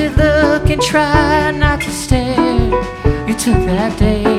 to look and try not to stare. You took that day